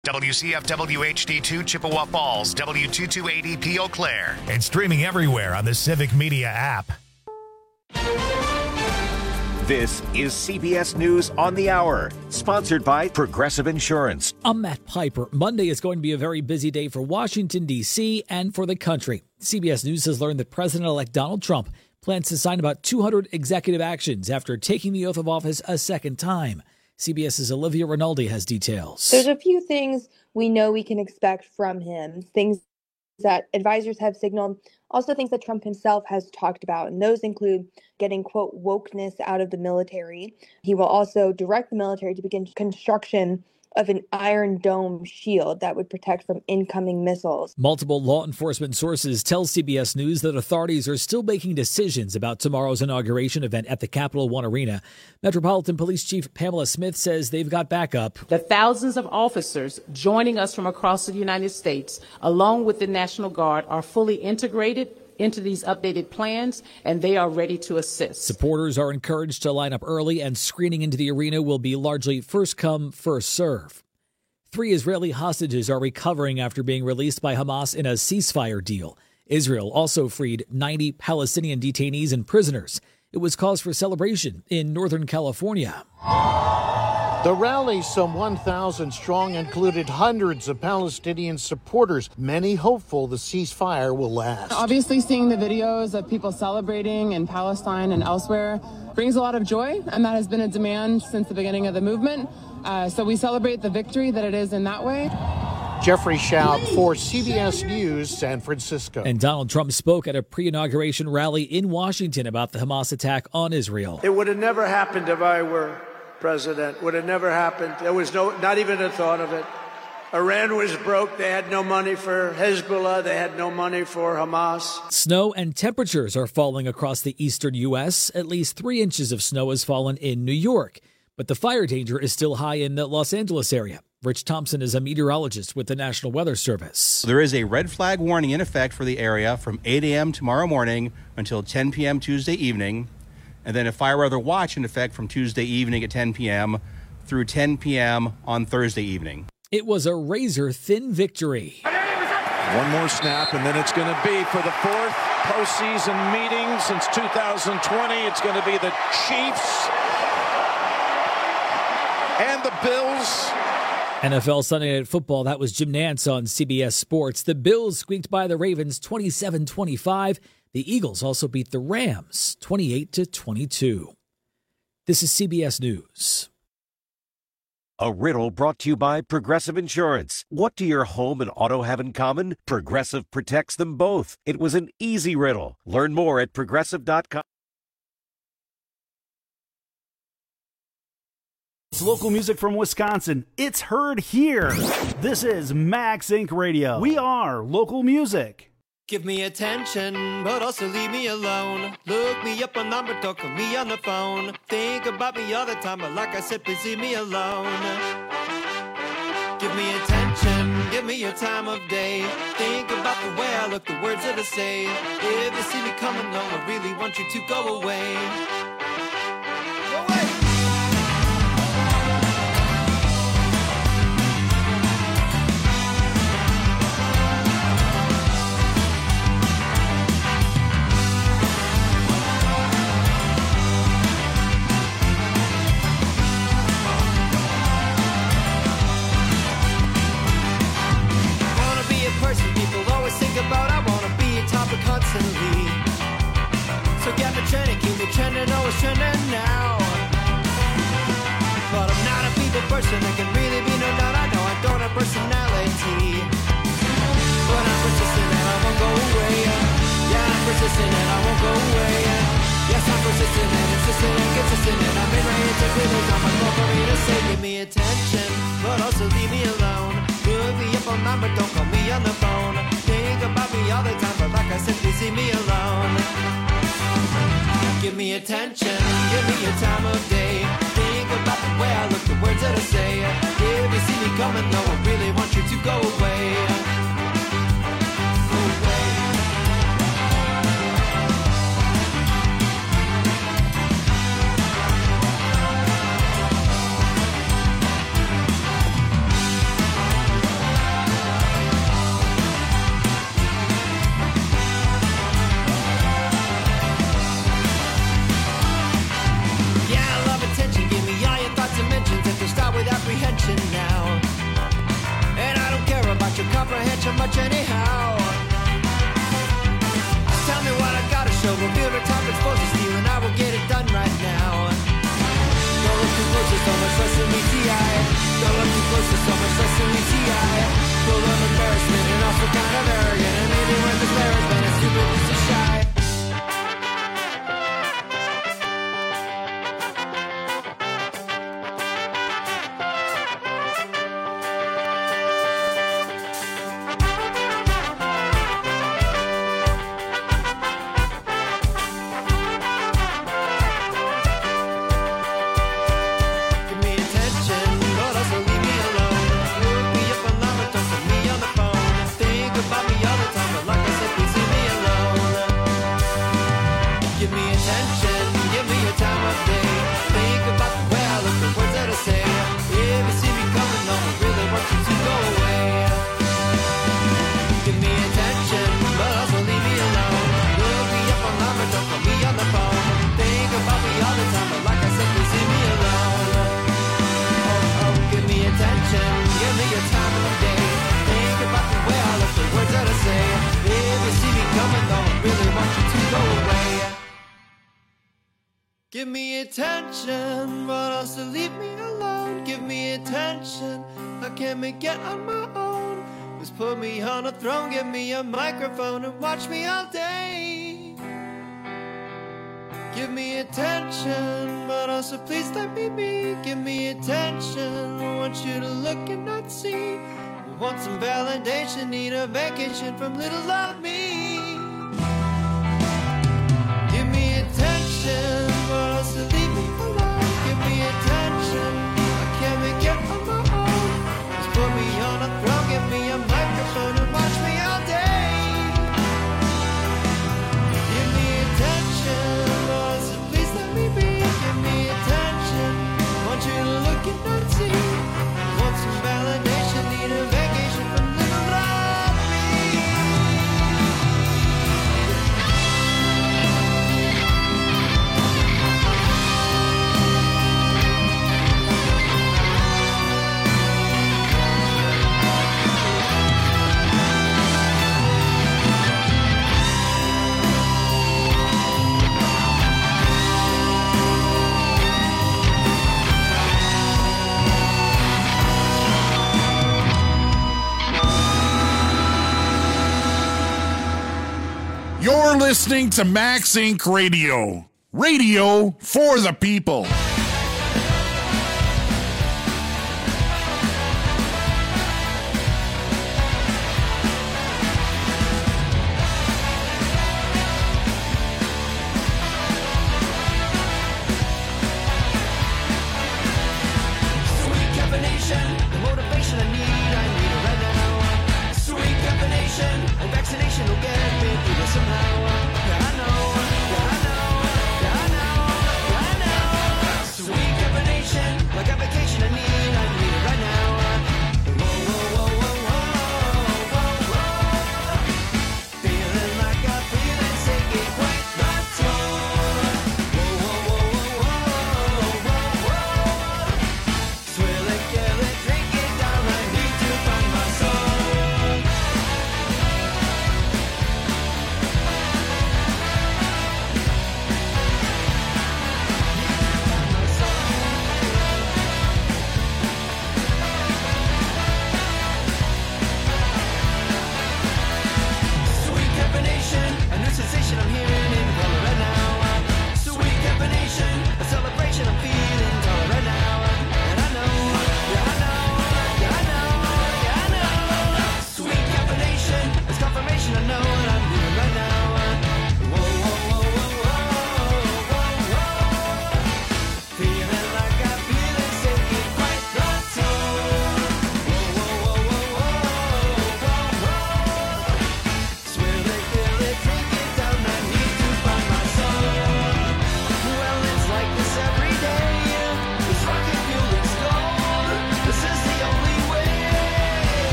WCFW HD2 Chippewa Falls, W2280P Eau Claire. And streaming everywhere on the Civic Media app. This is CBS News on the Hour, sponsored by Progressive Insurance. I'm Matt Piper. Monday is going to be a very busy day for Washington, D.C. and for the country. CBS News has learned that President-elect Donald Trump plans to sign about 200 executive actions after taking the oath of office a second time. CBS's Olivia Rinaldi has details. There's a few things we know we can expect from him, things that advisors have signaled, also things that Trump himself has talked about, and those include getting, quote, wokeness out of the military. He will also direct the military to begin construction of an Iron Dome shield that would protect from incoming missiles. Multiple law enforcement sources tell CBS News that authorities are still making decisions about tomorrow's inauguration event at the Capital One Arena. Metropolitan Police Chief Pamela Smith says they've got backup. The thousands of officers joining us from across the United States, along with the National Guard, are fully integrated into these updated plans, and they are ready to assist. Supporters are encouraged to line up early, and screening into the arena will be largely first come, first serve. 3 Israeli hostages are recovering after being released by Hamas in a ceasefire deal. Israel also freed 90 Palestinian detainees and prisoners. It was cause for celebration in Northern California. The rally, some 1,000 strong, included hundreds of Palestinian supporters, many hopeful the ceasefire will last. Obviously, seeing the videos of people celebrating in Palestine and elsewhere brings a lot of joy, and that has been a demand since the beginning of the movement. So we celebrate the victory that it is in that way. Jeffrey Schaub for CBS News, San Francisco. And Donald Trump spoke at a pre-inauguration rally in Washington about the Hamas attack on Israel. It would have never happened if I were president. Would have never happened. There was not even a thought of it. Iran was broke. They had no money for Hezbollah. They had no money for Hamas. Snow and temperatures are falling across the eastern U.S. At least 3 inches of snow has fallen in New York. But the fire danger is still high in the Los Angeles area. Rich Thompson is a meteorologist with the National Weather Service. There is a red flag warning in effect for the area from 8 a.m. tomorrow morning until 10 p.m. Tuesday evening. And then a fire weather watch in effect from Tuesday evening at 10 p.m. through 10 p.m. on Thursday evening. It was a razor-thin victory. One more snap, and then it's going to be for the 4th postseason meeting since 2020. It's going to be the Chiefs and the Bills. NFL Sunday Night Football, that was Jim Nantz on CBS Sports. The Bills squeaked by the Ravens 27-25. The Eagles also beat the Rams 28-22. This is CBS News. A riddle brought to you by Progressive Insurance. What do your home and auto have in common? Progressive protects them both. It was an easy riddle. Learn more at Progressive.com. It's local music from Wisconsin. It's heard here. This is Max Inc. Radio. We are local music. Give me attention, but also leave me alone. Look me up on number, talk to me on the phone. Think about me all the time, but like I said, please leave me alone. Give me attention, give me your time of day. Think about the way I look, the words that I say. If you see me coming home, I really want you to go away. Go away! Constantly. So get me trending, keep me trending, always trending now. But I'm not a people person, there can really be no doubt. I know I don't have personality, but I'm persistent and I won't go away. Yeah, I'm persistent and I won't go away. Yes, I'm persistent and insistent and consistent, and I'm in right into feelings on my phone for me to say. Give me attention, but also leave me alone. Look me up on number, don't call me on the phone. Think about me all the time, but like I said, please leave me alone. Give me attention, give me your time of day. Think about the way I look, the words that I say. If you see me coming, no, I really want you to go away. hedge how much anyhow. Just tell me what I gotta show. Reveal the top exposed to steal, and I will get it done right now. Don't look too close, there's so much less than meets the eye. Don't look too close, there's so much less than meets the eye. Full of embarrassment and also kind of arrogant. And maybe when this there has been as stupid as to shy. Give me attention, but also leave me alone. Give me attention, I can't make it on my own. Just put me on a throne, give me a microphone and watch me all day. Give me attention, but also please let me be. Give me attention, I want you to look and not see. I want some validation, need a vacation from little old me. Give me attention, but also leave me alone. Give me attention, I can't make it on my own. Just put me on a throne, give me a microphone and watch me all day. Give me attention, but also please let me be. Give me attention, I want you to look and not see. I want some validation, need a vacation from little old me. You're listening to Max Inc. Radio. Radio for the people. Sweet caffeination, the motivation I need it right now. Sweet caffeination, and vaccination will get me through this somehow. Yeah, I know, yeah, I know, yeah, I know, yeah, I know.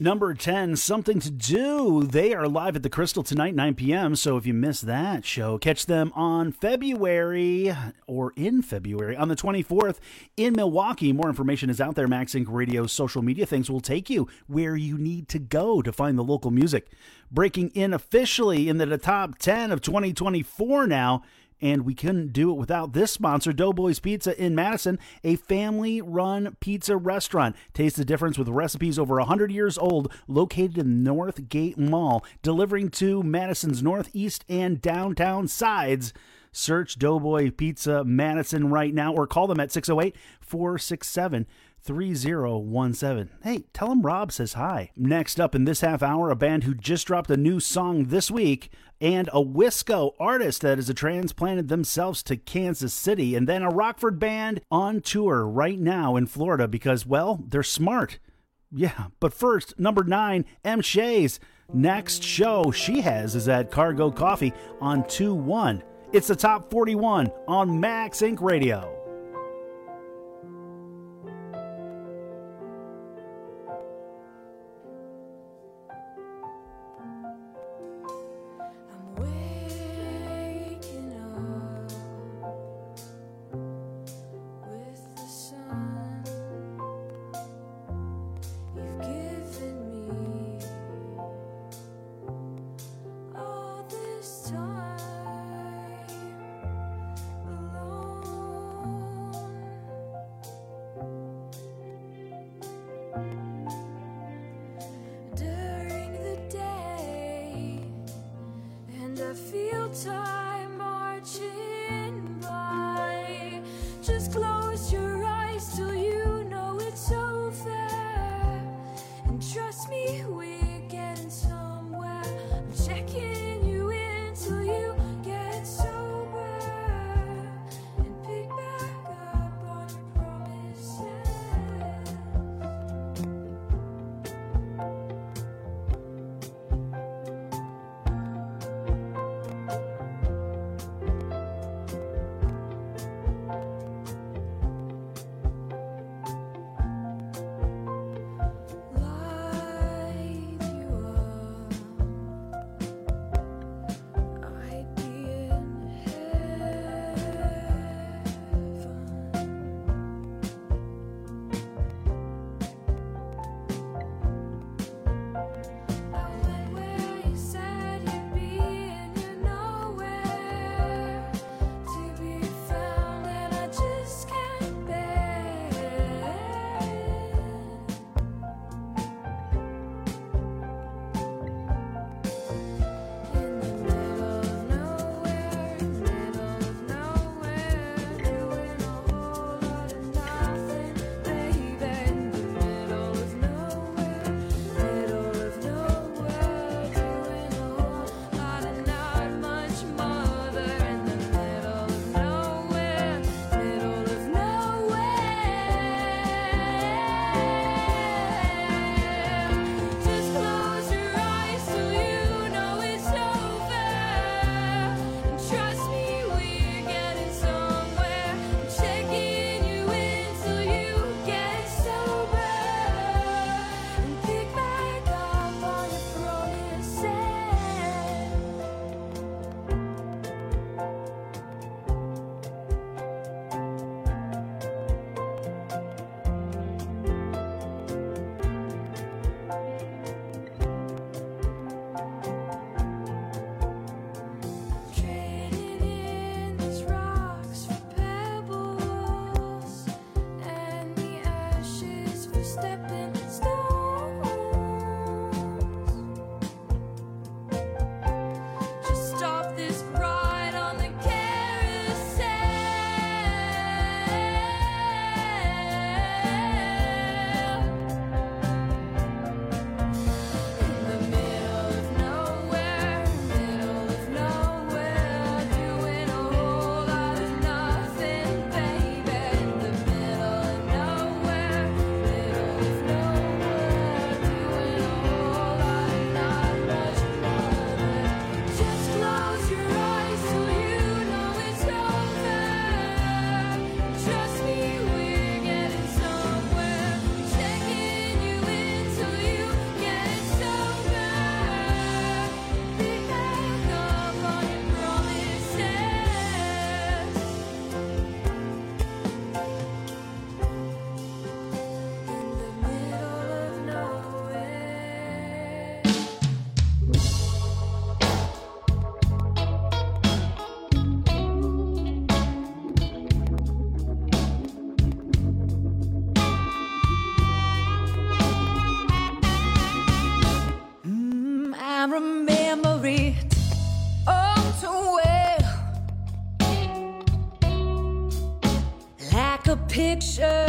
Number 10, Something to Do. They are live at the Crystal tonight, 9 p.m., so if you missed that show, catch them on February on the 24th in Milwaukee. More information is out there. Max Inc. Radio's social media things will take you where you need to go to find the local music. Breaking in officially into the top 10 of 2024 now. And we couldn't do it without this sponsor, Doughboys Pizza in Madison, a family-run pizza restaurant. Taste the difference with recipes over 100 years old, located in North Gate Mall, delivering to Madison's northeast and downtown sides. Search Doughboy Pizza Madison right now or call them at 608-467-3017. Hey, tell them Rob says hi. Next up in this half hour, a band who just dropped a new song this week, and a Wisco artist that has transplanted themselves to Kansas City, and then a Rockford band on tour right now in Florida because, well, they're smart. Yeah, but first, number 9, M. Shays. Next show she has is at Cargo Coffee on 2-1. It's the Top 41 on Max Inc. Radio. a picture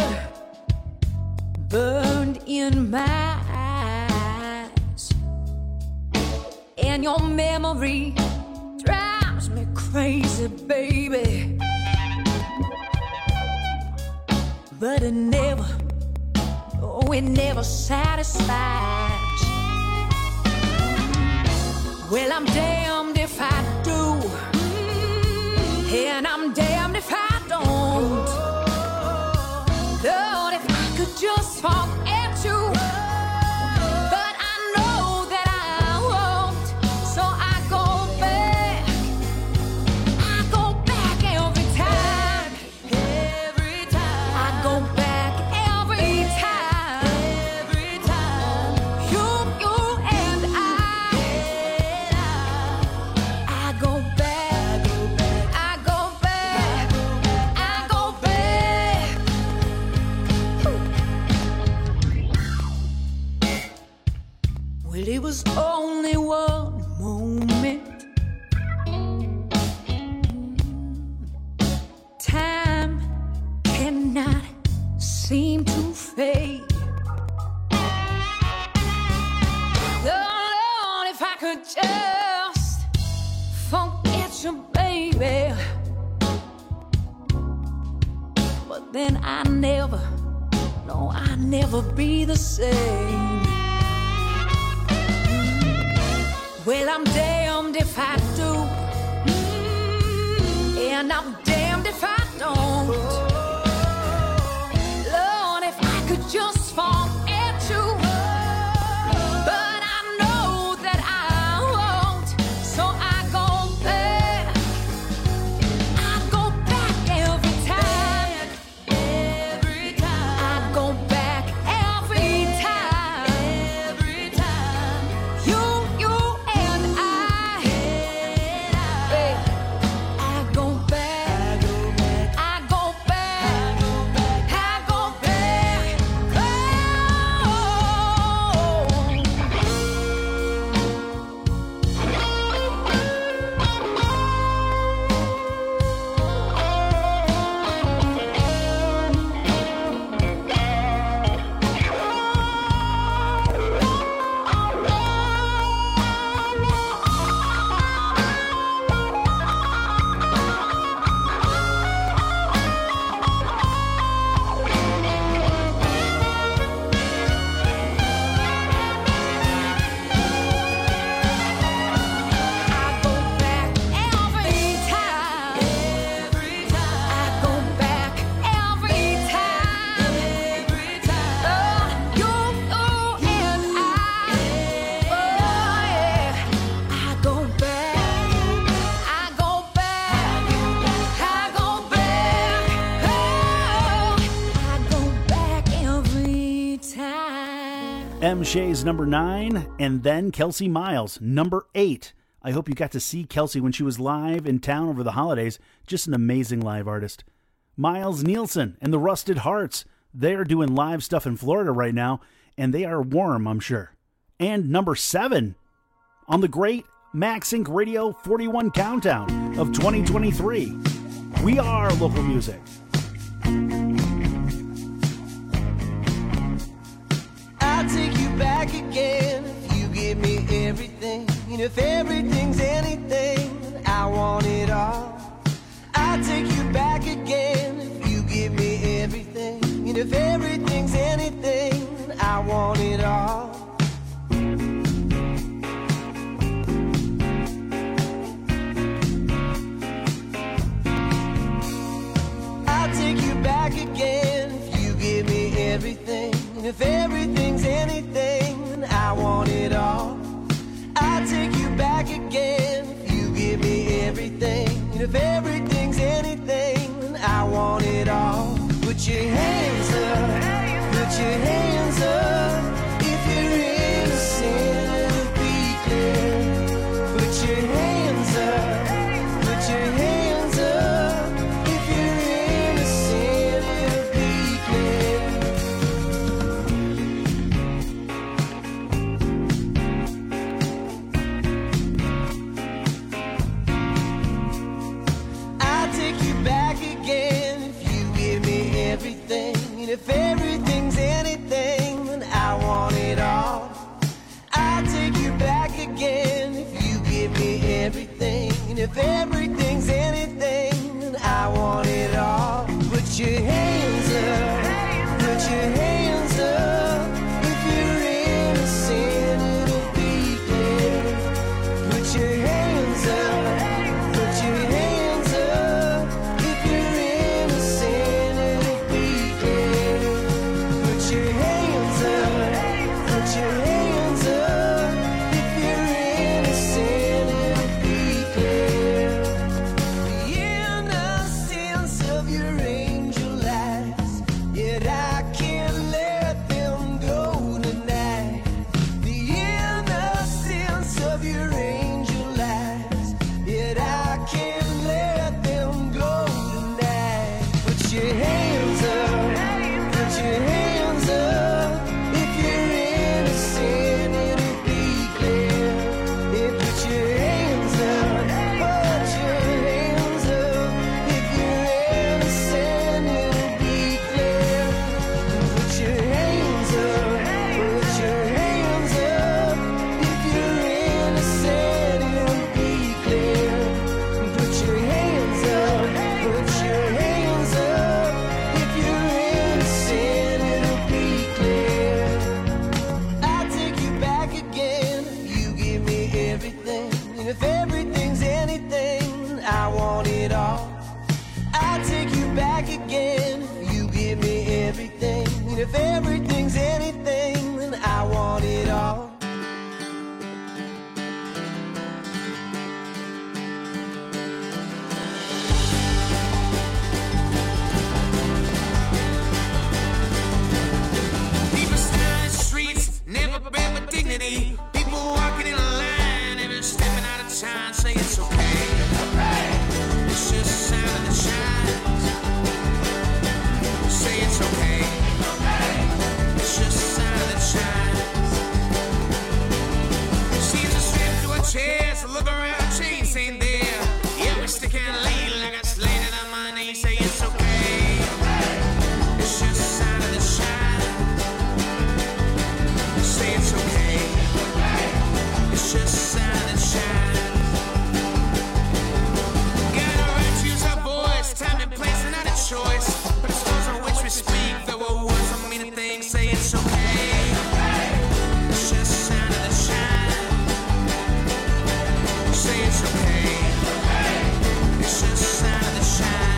burned in my eyes, and your memory drives me crazy, baby. But it never satisfies. Well, I'm damned if I do, and I'm damned if I don't. Lord, if I could just forget you, but I know that I won't. So I go back every time. I go back every time. You and I go back. Well, it was only one moment. Time cannot seem to fade. Oh, Lord, if I could just forget you, baby. But then I'd never be the same. Well, I'm damned if I do, and I'm damned if I don't. Lord, if I could just forget you, but I know that I won't. So I go back every time. I go back every time. You and I go back. I go back. M. Shay's number 9, and then Kelsey Miles, number 8. I hope you got to see Kelsey when she was live in town over the holidays. Just an amazing live artist. Miles Nielsen and the Rusted Hearts. They're doing live stuff in Florida right now, and they are warm, I'm sure. And number 7 on the great Max Inc. Radio 41 Countdown of 2023. We are local music. I'll take you back again if you give me everything. And if everything's anything, I want it all. I'll take you back again if you give me everything. And if everything's anything, I want it all. I'll take you back again if you give me everything. And if everything's anything, I want it all. I'll take you back again if you give me everything. And if everything's anything, I want it all. Put your hands up, put your hands up. If you're innocent, be clear. Put your hands up, put your hands up. If you're innocent, be clear. if everything's anything, then I want it all. I'll take you back again if you give me everything. And if everything's anything, then I want it all. Put your hands up, put your hands up. If you're innocent, it'll be clear. Put your hands up, put your hands up. If you're innocent, it'll be clear. Put your hands up, put your hands up. If you're innocent, it'll be clear. The innocence of your angel eyes, yet I can't let them go tonight. The innocence of your angel eyes, yet I can't let them go tonight. Put your hands up, put your hands up. If you're innocent, it'll be clear. Yeah, put your hands up, put your hands up. If you're innocent, it'll be clear. Put your hands up, put your hands up. If you're innocent, it'll be clear. Put your hands up, put your hands up. If you're innocent, it'll be clear. I'll take you back again. You give me everything. And if everything's anything, I want it all. I'll take you back again. You give me everything. And if everything's anything, then I want it all. People stand in the streets, never been with dignity. People walking in a line, never stepping out of time, say it's okay. It's just a sign of the shines. Say it's okay. It's just a sign of the shines. Seems to strip to a chair, so look around, chains ain't there. Yeah, we stick and lean like I slayed it on my knee, say it's okay. It's just a sign of the shines. Say it's okay. It's just a sign of the shines. Got a right to use our voice, time and place, and not a choice. But it's those on which we speak, though what words don't mean a thing. Say it's okay. It's just a sign of the shine. Say it's okay. It's just a sign of the shine.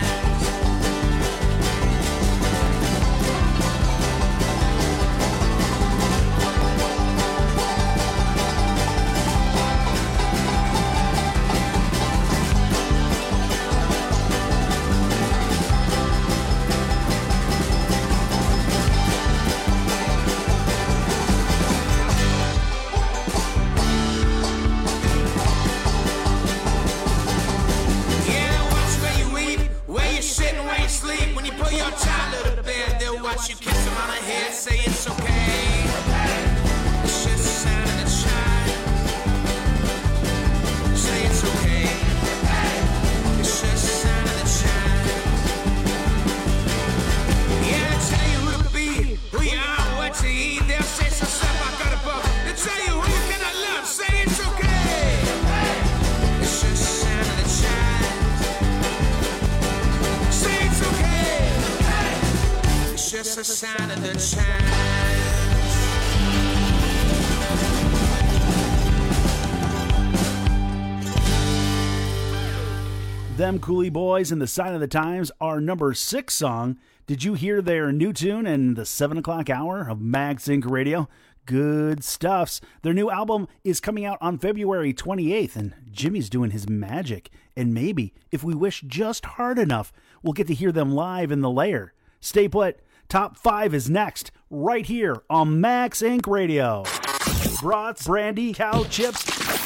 Yeah, watch where you eat, where you sit and where you sleep. When you put your child to bed, they'll watch you kiss them on the head. Say it's okay. It's just a sign of the shine. Say it's okay. It's just a sign of the shine. Yeah, they tell you who to be, who you are, what to eat. They'll say some stuff I got above. They tell you who you cannot love. Say it's okay. It's just a sign of the shine. Say it's okay. It's just a sign of the shine. Them Cooley Boys and the Sign of the Times, our number 6 song. Did you hear their new tune in the 7 o'clock hour of Mag Sync Radio? Good stuffs. Their new album is coming out on February 28th, and Jimmy's doing his magic. And maybe, if we wish just hard enough, we'll get to hear them live in the Lair. Stay put. Top 5 is next, right here on Mag Sync Radio. Brats, brandy, cow chips,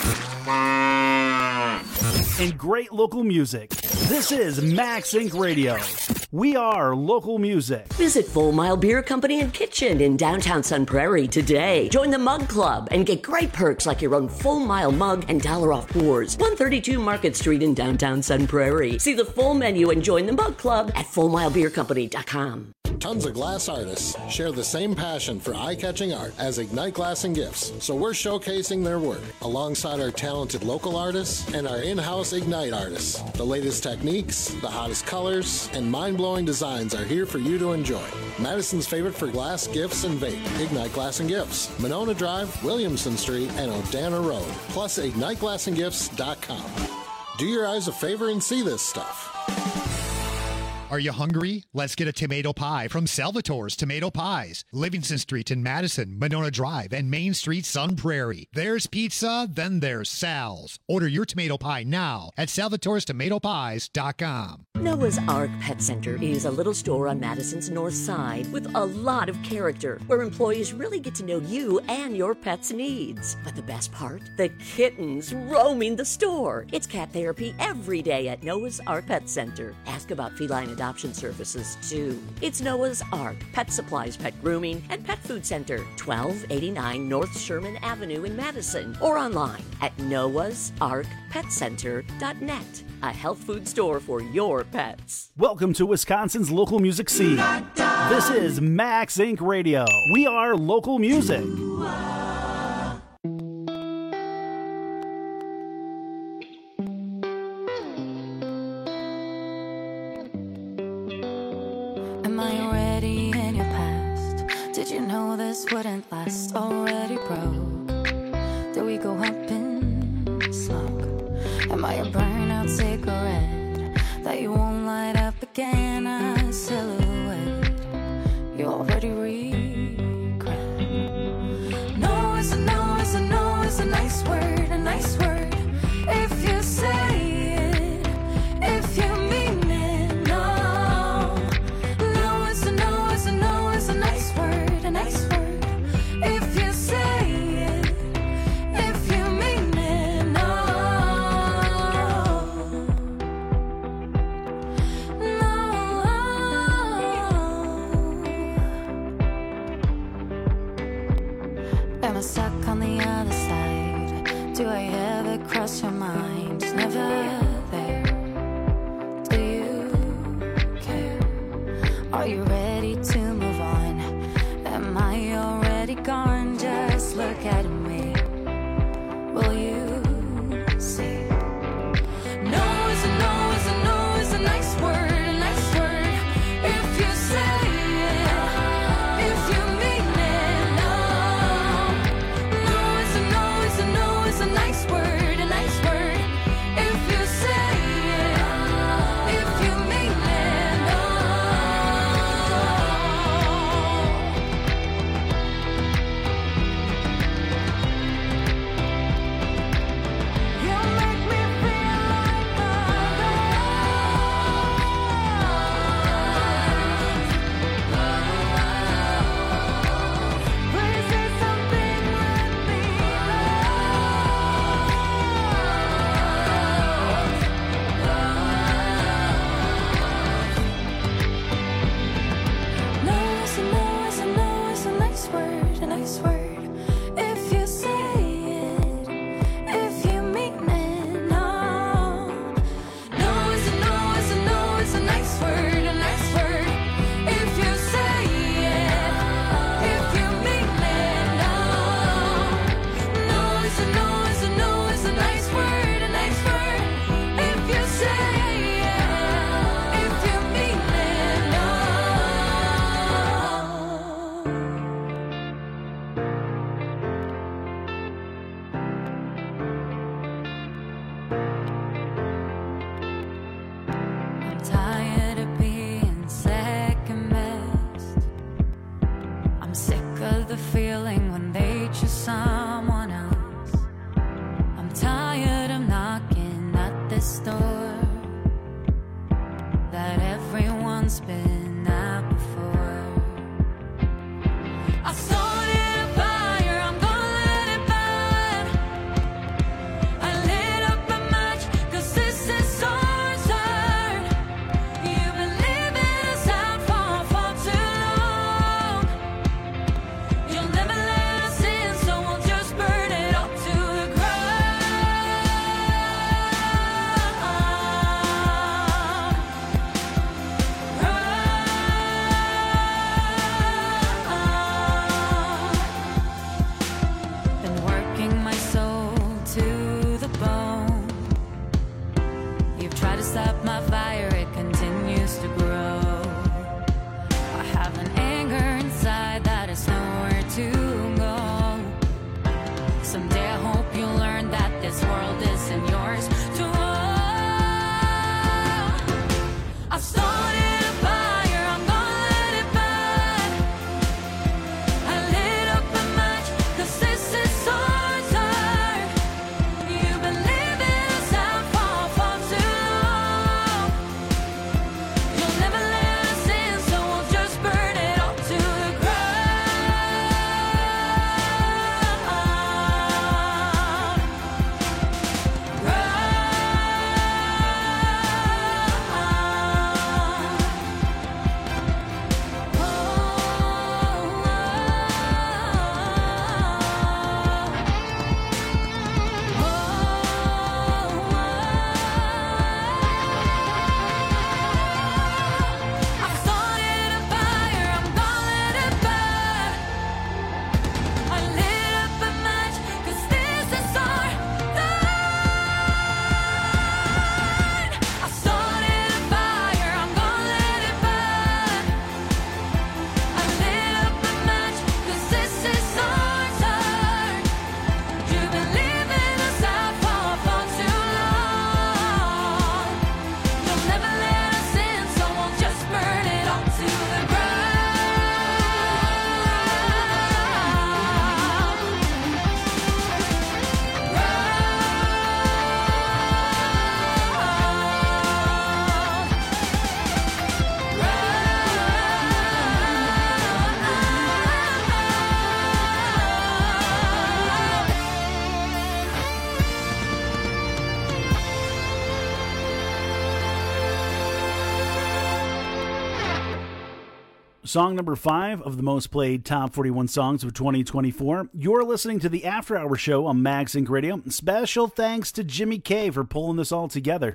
and great local music. This is Mag Sync Radio. We are local music. Visit Full Mile Beer Company and Kitchen in downtown Sun Prairie today. Join the Mug Club and get great perks like your own Full Mile mug and $1 off pours. 132 Market Street in downtown Sun Prairie. See the full menu and join the Mug Club at FullMileBeerCompany.com. Tons of glass artists share the same passion for eye-catching art as Ignite Glass and Gifts, so we're showcasing their work alongside our talented local artists and our in-house Ignite artists. The latest techniques, the hottest colors, and mind-blowing designs are here for you to enjoy. Madison's favorite for glass, gifts, and vape, Ignite Glass and Gifts. Monona Drive, Williamson Street, and Odana Road. Plus, IgniteGlassandGifts.com. Do your eyes a favor and see this stuff. Are you hungry? Let's get a tomato pie from Salvatore's Tomato Pies. Livingston Street in Madison, Monona Drive, and Main Street, Sun Prairie. There's pizza, then there's Sal's. Order your tomato pie now at salvatorestomatopies.com. Noah's Ark Pet Center is a little store on Madison's north side with a lot of character, where employees really get to know you and your pet's needs. But the best part? The kittens roaming the store. It's cat therapy every day at Noah's Ark Pet Center. Ask about feline adoption services, too. It's Noah's Ark, pet supplies, pet grooming, and pet food center, 1289 North Sherman Avenue in Madison, or online at noahsarkpetcenter.net. A health food store for your pets. Welcome to Wisconsin's local music scene. This is Max Inc. Radio. We are local music. Am I already in your past? Did you know this wouldn't last? Already broke? Did we go up in smoke? Am I a burnout cigarette that you won't light up again? A silhouette you already regret. No is a no, is a no, is a nice word, a nice word. If you say it, if you mean it, no. No is a no, is a no, is a nice word, a nice word. If you say it, if you mean it, no. Am I stuck on the other side? Do I ever cross your mind? Never there. Do you care? Are you ready to move on? Am I already gone? Just look at me. Will you see? No is a no, is a no, is a nice word, a nice word. If you say it, if you mean it, no. No is a no, is a no, is a nice word, a nice word. If you say it, if you mean it, no. You make me feel like please say something with me, no is a no, is a no, is a nice word, a nice word. If you say it, if you mean it, no. No is a no, is a no, is a nice word, a nice word. If you say it, if you mean it, no. No is a no, is a no, is a nice word, a nice word. If you say it, if you mean it, no. I'm tired of being second best. I'm sick of the feeling when they choose someone else. I'm tired of knocking at this door that everyone's been at before. I started a fire, I'm gonna let it burn. I lit up a match, 'cause this is so absurd. You've been leaving us out for too long. You'll never let us in, so we'll just burn it all to the ground. stop my fire, it continues to grow. I have an anger inside that is nowhere to go. Someday I hope you learn that this world isn't yours to own. I started a fire, I'm gonna let it burn. I lit up a match, 'cause this is our turn. You've been living us out for too long. You'll never let us in, so we'll just burn it all to the I started a fire, I'm gonna let it burn. I lit up a match, 'cause this is our turn. I started a fire, I'm gonna let it burn. I lit up a match, 'cause this is our turn. You've been leaving us out for too long. You'll never let us in, so we'll just burn it all to the ground. Song number 5 of the most played top 41 songs of 2024. You're listening to the After Hour Show on MagSync Radio. Special thanks to Jimmy K for pulling this all together.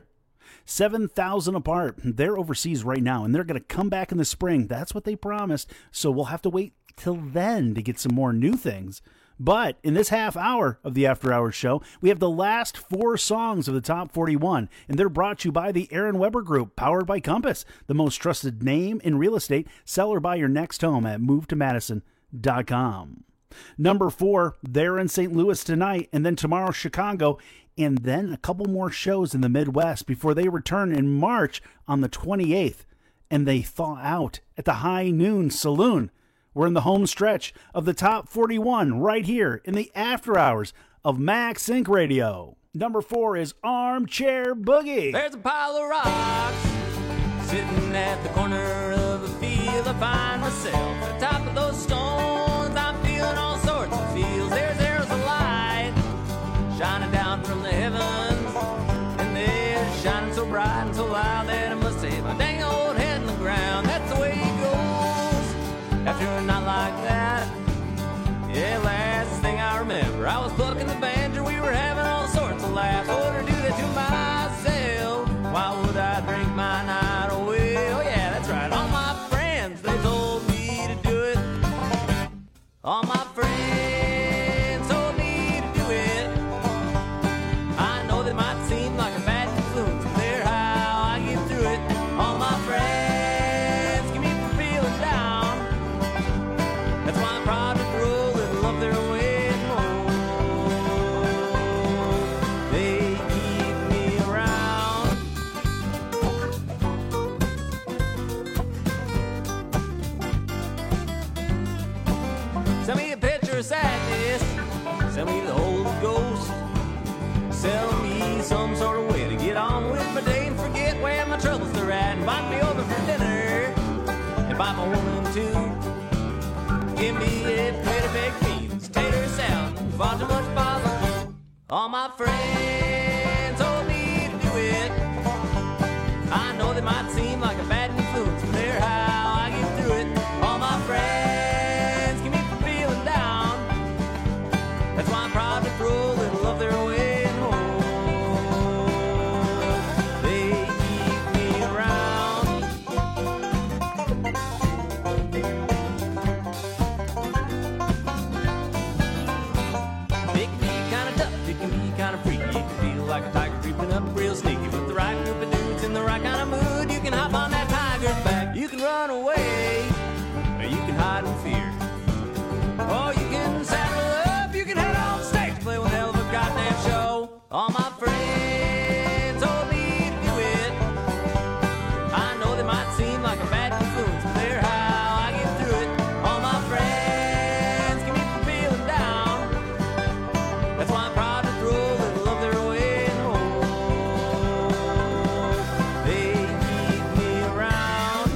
7,000 apart. They're overseas right now, and they're going to come back in the spring. That's what they promised, so we'll have to wait till then to get some more new things. But in this half hour of the After Hours Show, we have the last 4 songs of the top 41, and they're brought to you by the Aaron Weber Group, powered by Compass, the most trusted name in real estate. Sell or buy your next home at movetomadison.com. Number 4, they're in St. Louis tonight, and then tomorrow Chicago, and then a couple more shows in the Midwest before they return in March on the 28th, and they thaw out at the High Noon Saloon. We're in the home stretch of the top 41 right here in the After Hours of MagSync Radio. Number 4 is Armchair Boogie. There's a pile of rocks sitting at the corner of a field. I find myself at the top of those stones. I'm feeling all sorts of feels. There's arrows of light shining down from the heavens, and they're shining so bright and so loud that I must say my dang old head in the ground. That's the way it goes after a night like that. Yeah, last thing I remember, I was plucking the banjo. We were having all sorts of laughs. I wouldn't do that to myself. Why would I drink my night away? Oh yeah, that's right. All my friends, they told me to do it. All my friends told me to do it. I know that might seem like a bad influence, but they're how I get through it. All my friends keep me from feeling down. That's why I'm proud to throw a little of their weight home. They keep me around. Send me a picture of sadness. Send me the Holy Ghost. Sell me some sort of way to get on with my day and forget where my troubles are at. Invite me over for dinner. Invite my woman too. Give me a plate of baked beans, tater salad, far too much bother. All my friends told me to do it. I know they might seem like a bad influence, but they're how I get through it. All my friends keep me from feeling down. That's why I'm proud to throw a little of their way home. They keep me around. It can be kinda tough, it can be kinda freaky. It can feel can hop on that tiger's back. You can run away, or you can hide in fear. Oh, you can saddle up, you can head on stage to play one hell of a goddamn show. All my friends told me to do it. I know they might seem like a bad influence, but they're how I get through it. All my friends keep me from feeling down. That's why I'm proud to throw a little of their way and hope they keep me around.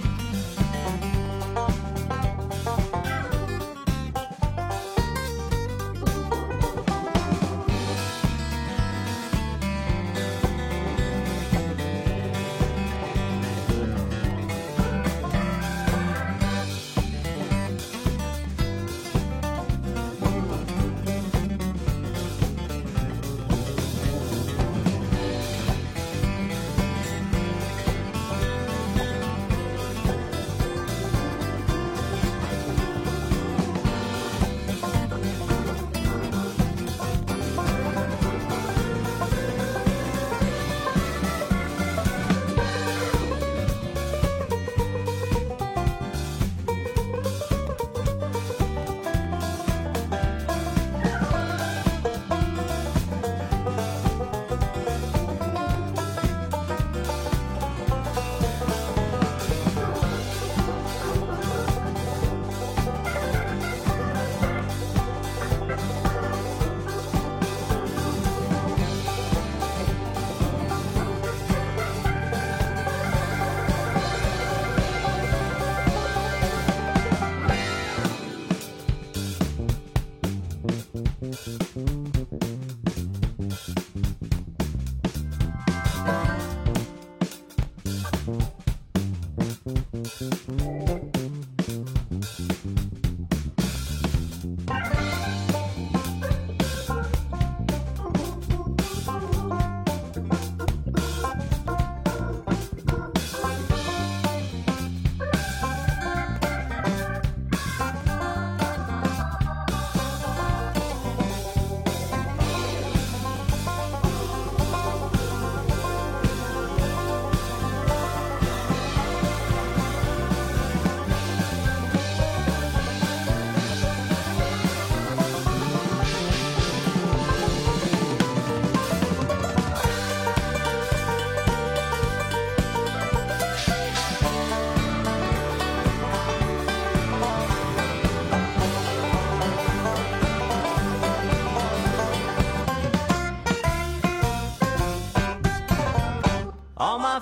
All my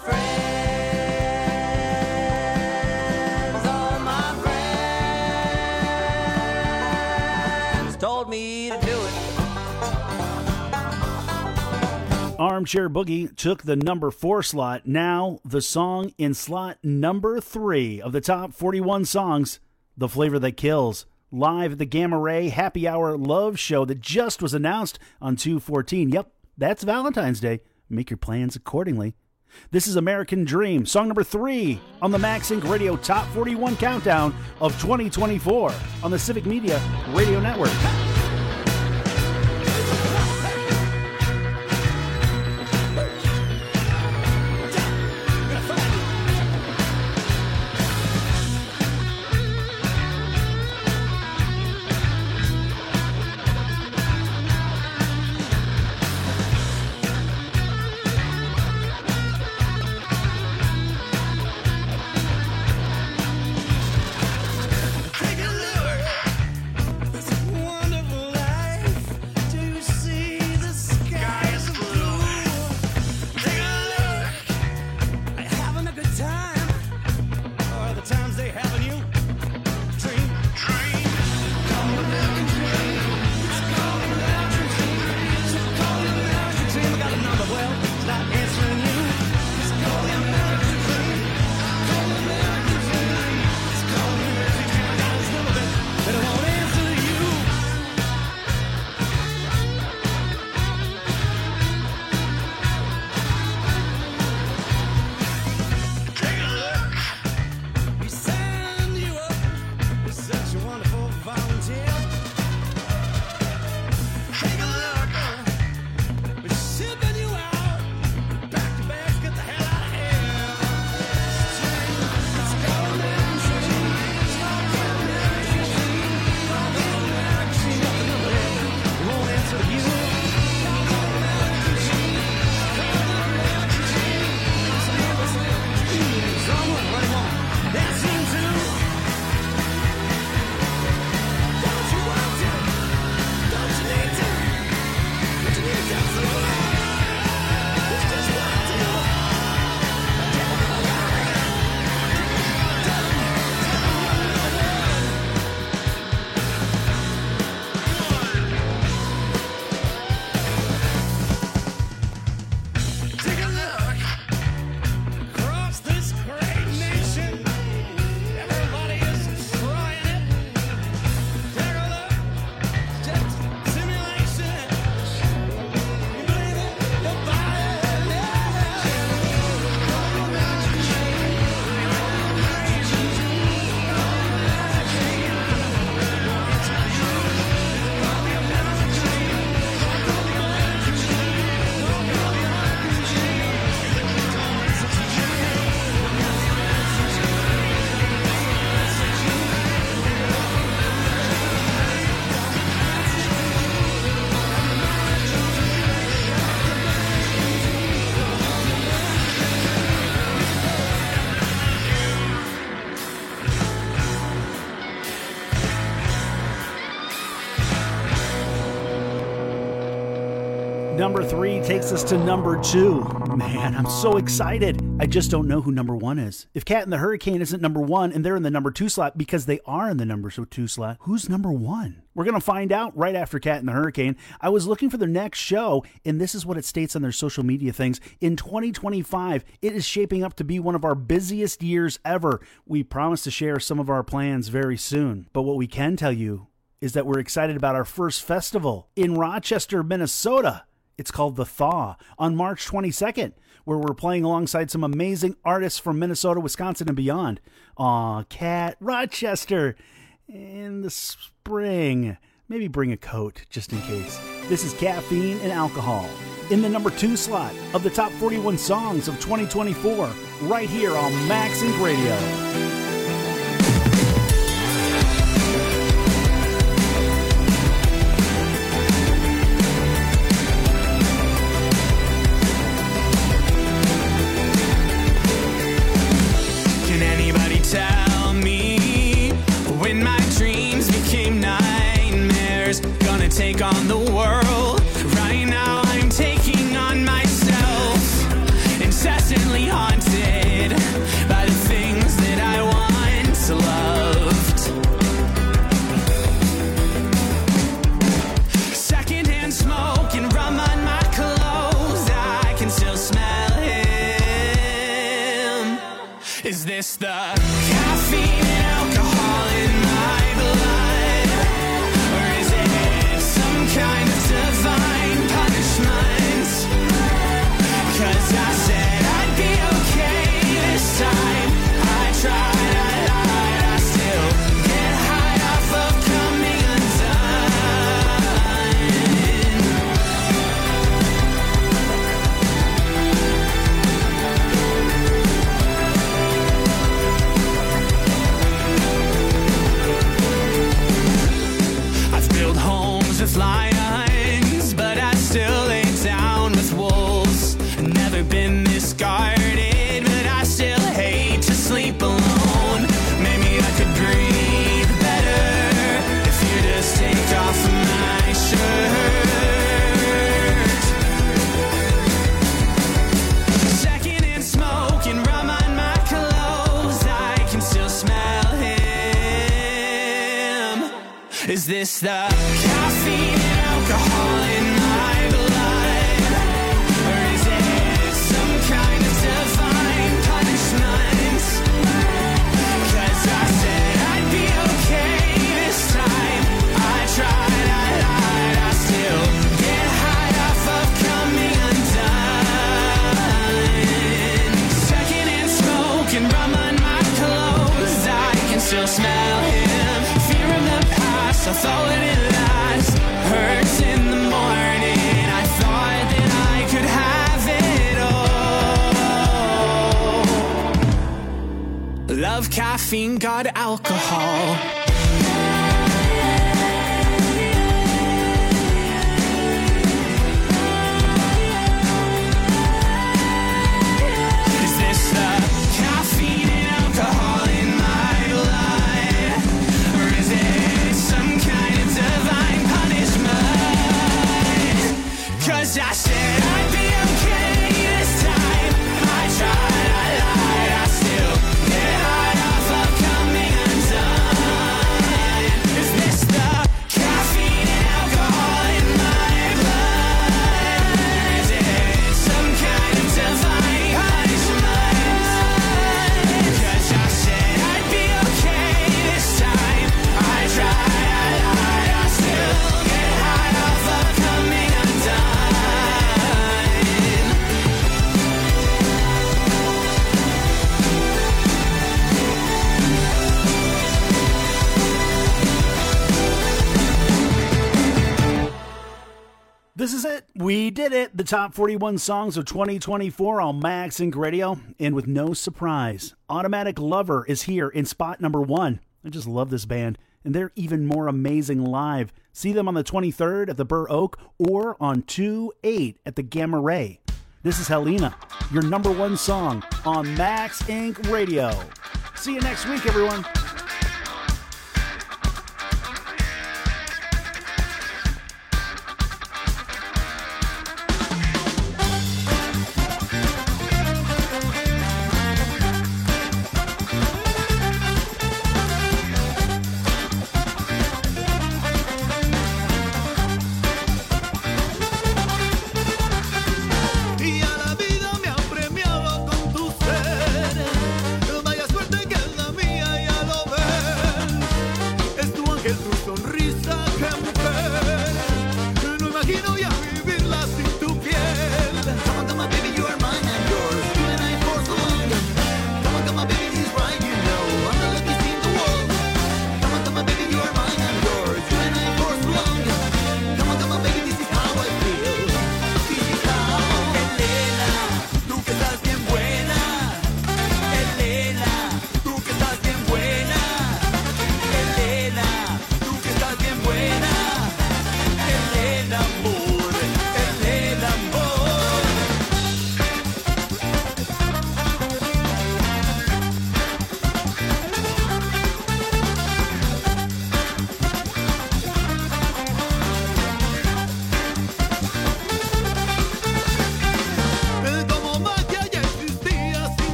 friends told me to do it. Armchair Boogie took the number 4 slot. Now the song in slot number 3 of the top 41 songs, The Flavor That Kills, live at the Gamma Ray Happy Hour Love Show that just was announced on 2/14. Yep, that's Valentine's Day. Make your plans accordingly. This is American Dream, song number 3 on the Max Inc. Radio Top 41 Countdown of 2024 on the Civic Media Radio Network. Wonderful Number 3 takes us to number 2. Man, I'm so excited. I just don't know who number 1 is. If Cat and the Hurricane isn't number 1 and they're in the number 2 slot because they are in the number 2 slot, who's number 1? We're going to find out right after Cat and the Hurricane. I was looking for their next show, and this is what it states on their social media things. In 2025, it is shaping up to be one of our busiest years ever. We promise to share some of our plans very soon. But what we can tell you is that we're excited about our first festival in Rochester, Minnesota. It's called The Thaw on March 22nd, where we're playing alongside some amazing artists from Minnesota, Wisconsin, and beyond. Aw, Cat, Rochester, in the spring. Maybe bring a coat, just in case. This is Caffeine and Alcohol in the number 2 slot of the top 41 songs of 2024, right here on Max Inc. Radio. Tell me when my dreams became nightmares. Gonna take on the world. Right now I'm taking on myself. Incessantly haunted by the things that I once loved. Secondhand smoke and rum on my clothes. I can still smell him. Is this the caffeine and alcohol in my blood? Or is it some kind of divine punishment? 'Cause I said I'd be okay this time. I tried, I lied, I still get high off of coming with lions, but I still lay down with wolves. Never been this guarded, but I still hate to sleep alone. Maybe I could breathe better if you just take off my shirt. Secondhand smoke and rum on my clothes. I can still smell him. Is this the caffeine and alcohol in my blood? Or is it some kind of divine punishment? 'Cause I said I'd be okay this time. I tried, I lied, I still get high off of coming undone. Secondhand smoke and rum on my clothes. I can still smell him. Fear of the past, I thought it last. Hurts in the morning. I thought that I could have it all. Love, caffeine, God, alcohol. Is this the caffeine and alcohol in my blood? Or is it some kind of divine punishment? 'Cause I said I'd be okay this time. I tried, I lied, I still get high off of coming undone. Is this the caffeine and alcohol in my blood? Is it some kind of divine punishment? 'Cause I said I'd be okay this time. I tried, I lied, I still get high off of coming undone. This is it. We did it. The top 41 songs of 2024 on Max Inc. Radio. And with no surprise, Automatic Lover is here in spot number 1. I just love this band. And they're even more amazing live. See them on the 23rd at the Burr Oak or on 2/8 at the Gamma Ray. This is Helena, your number 1 song on Max Inc. Radio. See you next week, everyone.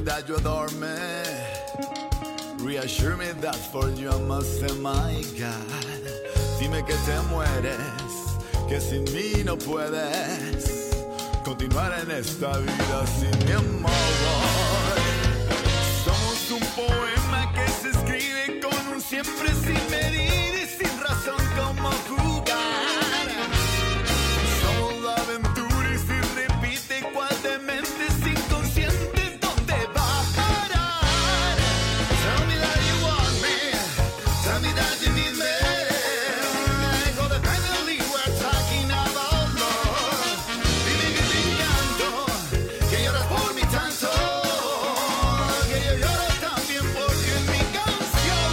that you adore me. Reassure me that for you I must say my God. Dime que te mueres, que sin mí no puedes continuar en esta vida sin mi amor. Somos un poema que se escribe con un siempre sin medir y sin razón como jugar. Somos la aventura y si repite cual de mentes inconscientes, ¿dónde va a parar? Tell me that you want me, tell me that you need me. Codependently we're talking about love. Dime que te encanto, que lloras por mí tanto, que yo lloro también porque en mi canción.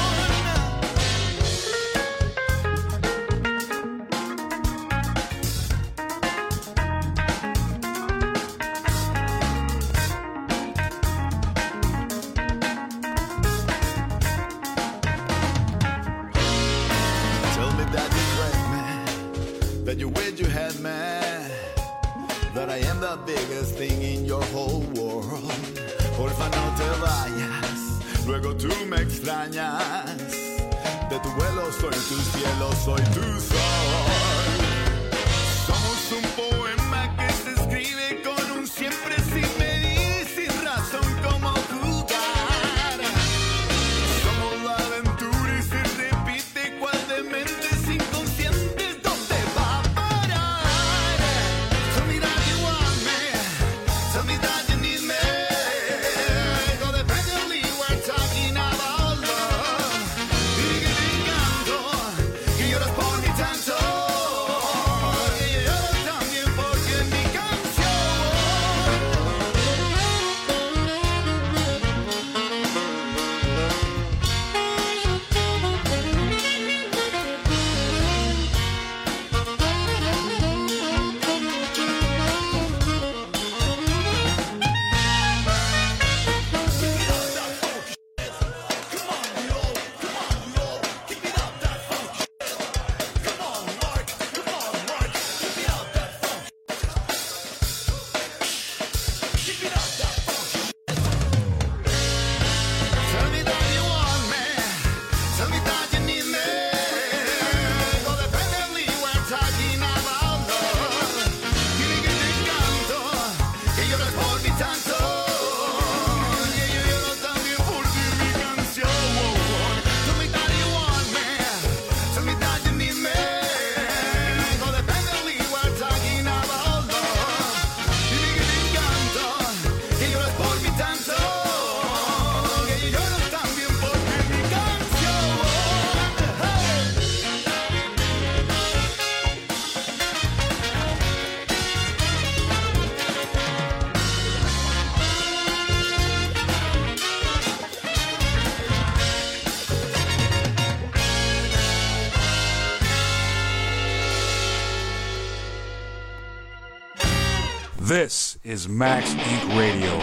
Tell me that you crave me, that you wish you had me, that I am the biggest thing in your whole world. Porfa no te vayas, luego tú me extrañas. De tu vuelo soy tu cielo, soy tu sol. Somos un poema que se escribe con un siempre sin medir y sin razón como jugar. Somos la aventura y se repite cual de mentes inconscientes, ¿dónde va a parar? Tell me that you want me, tell me that you need me. Codependently we're talking about love. Dime que te encanto, que lloras por mí tanto, que yo lloro también porque en mi canción. Tell me that you want me, tell me that you need me. Codependently we're talking about love. Dime que te encanto, que lloras por mí tanto, que yo lloro también por ti en mi canción. Tell me that you want me, tell me that you need me. Codependently we're talking about love. Dime que te encanto, que lloras por mí tanto, que yo lloro también por ti en mi canción. This is Max Inc. Radio.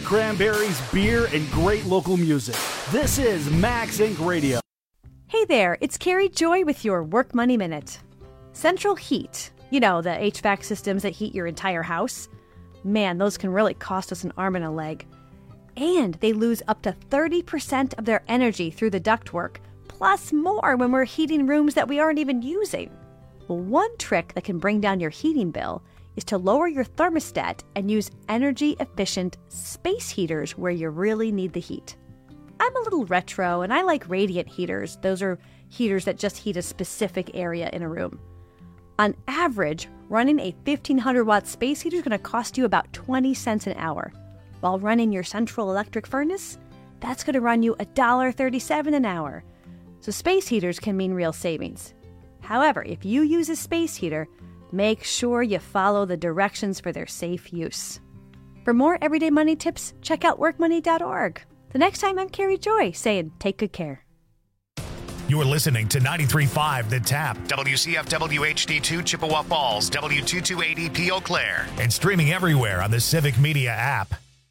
cranberries, beer, and great local music. This is Max Inc. Radio. Hey there, it's Carrie Joy with your Work Money Minute. Central Heat, you know, the HVAC systems that heat your entire house. Man, those can really cost us an arm and a leg. And they lose up to 30% of their energy through the ductwork, plus more when we're heating rooms that we aren't even using. Well, one trick that can bring down your heating bill is to lower your thermostat and use energy-efficient space heaters where you really need the heat. I'm a little retro, and I like radiant heaters. Those are heaters that just heat a specific area in a room. On average, running a 1,500-watt space heater is going to cost you about 20 cents an hour. While running your central electric furnace, that's going to run you $1.37 an hour. So space heaters can mean real savings. However, if you use a space heater, make sure you follow the directions for their safe use. For more everyday money tips, check out workmoney.org. The next time, I'm Carrie Joy saying take good care. You're listening to 93.5 The Tap, WCFW HD2 Chippewa Falls, W228EP Eau Claire, and streaming everywhere on the Civic Media app.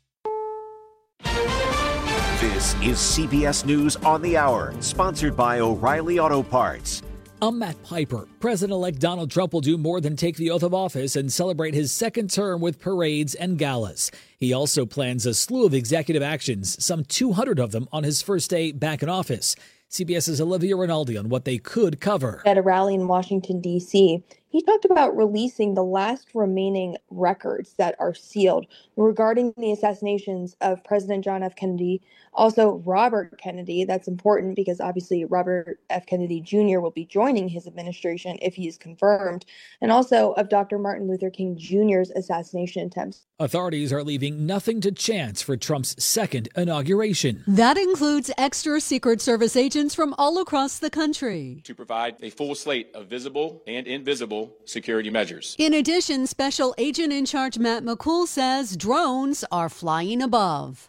This is CBS News on the Hour, sponsored by O'Reilly Auto Parts. I'm Matt Piper. President-elect Donald Trump will do more than take the oath of office and celebrate his second term with parades and galas. He also plans a slew of executive actions, some 200 of them on his first day back in office. CBS's Olivia Rinaldi on what they could cover. At a rally in Washington, D.C., he talked about releasing the last remaining records that are sealed regarding the assassinations of President John F. Kennedy, also Robert Kennedy. That's important because obviously Robert F. Kennedy Jr. will be joining his administration if he is confirmed, and also of Dr. Martin Luther King Jr.'s assassination attempts. Authorities are leaving nothing to chance for Trump's second inauguration. That includes extra Secret Service agents from all across the country to provide a full slate of visible and invisible security measures. In addition, Special Agent in Charge Matt McCool says drones are flying above.